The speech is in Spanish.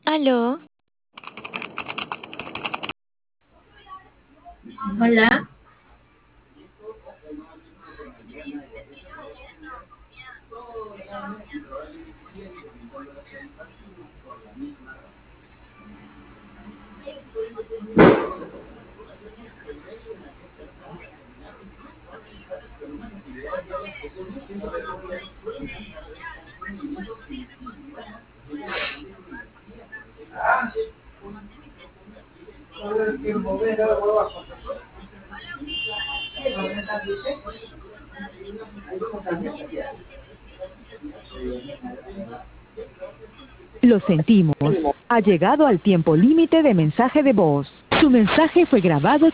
Aló, Hola, Lo sentimos. Ha llegado al tiempo límite de mensaje de voz. Su mensaje fue grabado